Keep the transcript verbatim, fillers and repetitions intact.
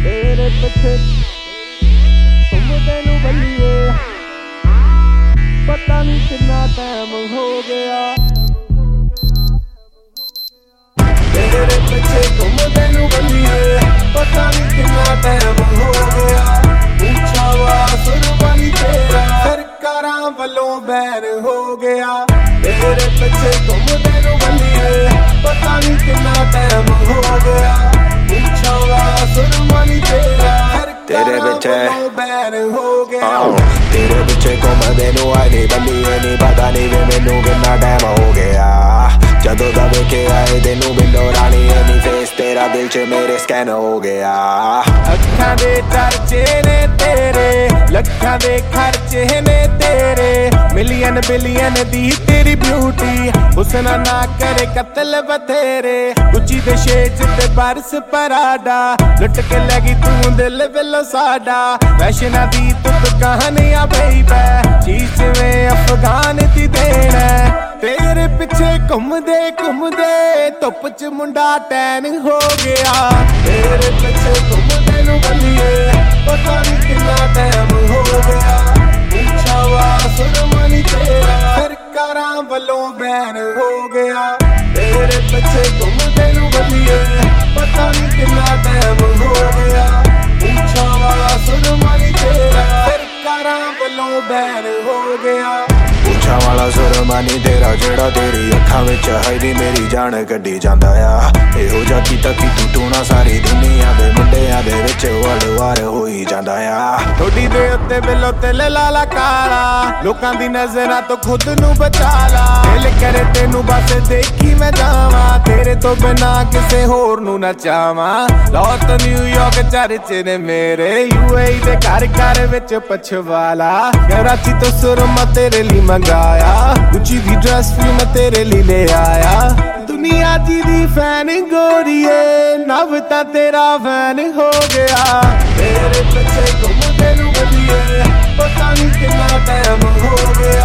तेरे पिछे घूमदे नू बल्लिए पता नहीं कितना टाइम हो गया। तेरे पिछे घूमदे नू बल्लिए पता नहीं कितना टाइम हो गया। ऊंचा वा सुरबानी तेरा सरकारां वल्लों बैन हो गया। तेरे पिछे घूमदे नू बल्लिए पता नहीं कितना टाइम हो गया। ऊंचा वा सुरबानी तेरा तेरे पिछे बैन हो गया। तेरे पिछे घूमदे नू आई नी बल्लिए नी पता नहीं वे मैनू कितना टाइम हो गया। जदों दा वेखे आए तेनू बिल्लो रानी नी फेस तेरा दिल च मेरे स्कैन हो गया। अखां दे चर्चे ने तेरे लखां दे खर्चे ने तेरे मिलियन बिलियन दी तेरी ब्यूटी हुस्न ना करे कत्ल बथेरे। गुची दे शेच ते बरस पराडा लुट के लगी तू दिल बिलो साडा। फैशना दी तुत कहानियां बेबे चीज में अफगान दी देना। तेरे पिछे घूमदे घूमदे धुप च मुंडा टैन हो गया। तेरे पिछे घूमदे नू बल्लिए पता नहीं कितना टाइम हो गया। ऊंचा वा सुरमानी तेरा सरकारां वल्लों बैन हो गया। तेरे पिछे घूमदे नू बल्लिए पता नहीं कितना टाइम हो गया। ऊंचा वा सुरमानी तेरा सरकारां वल्लों बैन हो गया। ऊंचा वाला सुरमानी तेरा जेड़ा तेरी अखां विच हईदी मेरी जान कड्डी जांदा आ। इहो जा कीता की तू टूना सारी दुनिया दे मुंडियां दे विच वड़वार होई जांदा आ। ठोडी दे उत्ते बिलो तिल लाला काला लोकां दी नज़रां तो खुद नू बचा ला। दिल करे तेनू बस देखी मैं जावां तेरे तो बिना किसे होर नू ना चावां। लौट न्यूयॉर्क चर्चे ने मेरे यूएई दे घर घर विच पछवाला। कराची तो सुरमा तेरे लिए मंगाया गुची दी ड्रेस भी मैं तेरे लिए ले आया। दुनिया जी दी फैन गोरिए नव ता तेरा फैन हो गया। तेरे पिछे घूमदे नू बल्लिए पता नहीं कितना टाइम हो गया।